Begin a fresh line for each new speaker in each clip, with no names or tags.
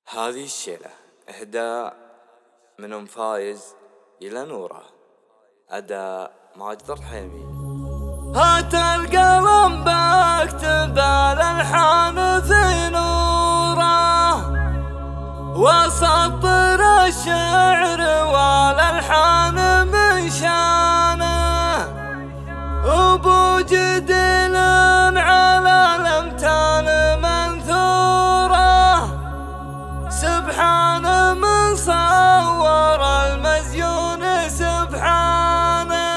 هذه الشيلة إهداء من أم فايز إلى نورة، أداء ماجد الرحيمي.
هات القلم بكتب الألحان في نوره، وسطر الشعر والألحان من شانه، أبو جديل على الأمتان منثوره، سبحان من صور المزيون سبحانه.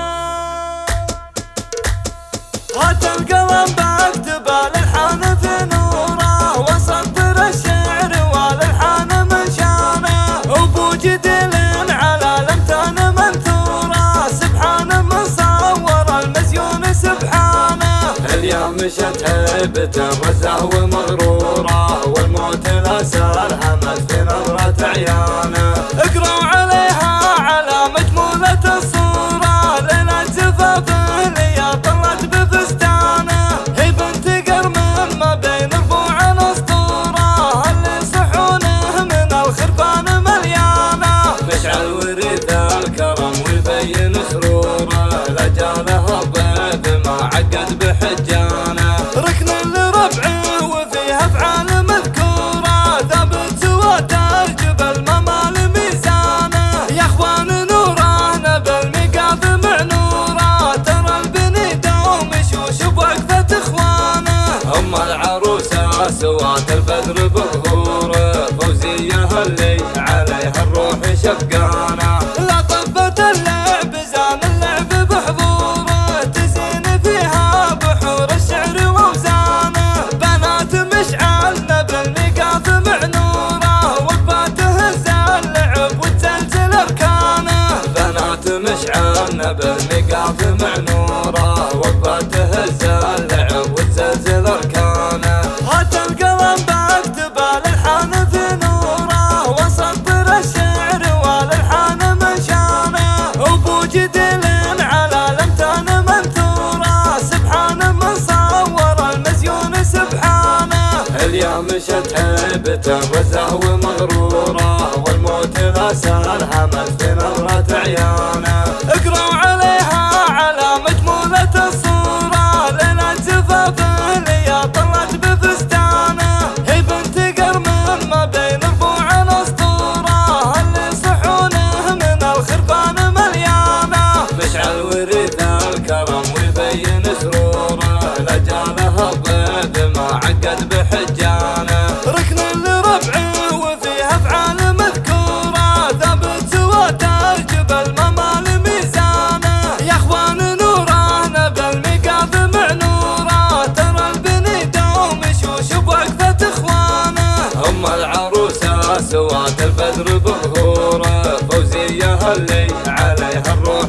هات القلم بكتب الألحان في نوره، وسطر الشعر والألحان من شانه، أبو جديل على الأمتان منثوره، سبحان من صور المزيون سبحانه.
اليوم مشت هيبته رزه ومغروره، والموت لا سار همت في نظرة عيانه.
اقرأوا عليها على مجمولة الصورة، ليلة زفافه اللي طلت بفستانه، هي بنت قرمن ما بين ربوع الأسطورة، اللي صحونه من الخرفان مليانه.
مشعل وريث الكرم ويبين سروره، لا جاله الضيف ما عقد بحجانه.
ركن لربعه وفيها افعال مذكوره، ثابت سواته الجبل ما مال ميزانه. يا اخوان نوره نبى المقاف مع نوره، ترى البني دوم يشوش بوقفة اخوانه.
ام العروسه سوات البدر بظهوره، فوزيه اللي عليها الروح شقانه.
لا طبت اللعب زان اللعب بحضوره، تزين فيها بحور الشعر ووزانه. بنات مشعل نبى المقاف مع نوره، وقفاته اللعب وتزلزل اركانه.
بنات مشعل نبى المقاف مع نوره، وقفاته اللعب وتزلزل اركانه.
هات القلم بكتب الألحان في نوره، وسطر الشعر والألحان من شانه، أبو جديل على الأمتان منثوره، سبحان من صور المزيون سبحانه.
اليوم مشت هيبته رزه ومغروره، والموت لا سار همت في نظرة عيانه.
اقرأوا عليها على مجمولة الصورة، ليلة زفافه اللي طلت بفستانه، هي بنت قرمن ما بين ربوع الأسطورة، اللي صحونه من الخرفان مليانه.
مشعل وريث الكرم ويبين سروره، لا جاله الضيف ما عقد بحجانه.
ركن لربعه وفيها افعال مذكوره، ثابت سواته الجبل ما مال ميزانه. يا اخوان نوره نبى المقاف مع نوره، ترى البني دوم يشوش بوقفة اخوانه.
ام العروسه سوات البدر بظهوره، فوزيه اللي عليها الروح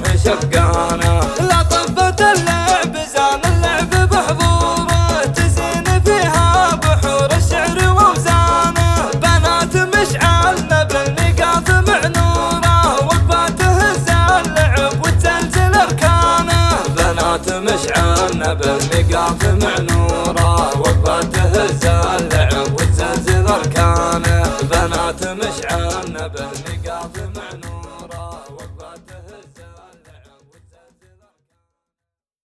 شقانه.
لا طبت اللعب زان اللعب بحضوره، تزين فيها بحور الشعر ووزانه. بنات مشعل نبى المقاف مع نوره، وقفاته اللعب وتزلزل اركانه.
بنات مشعل نبى المقاف مع نوره، وقفاته اللعب وتزلزل اركانه. بنات مشعل نبى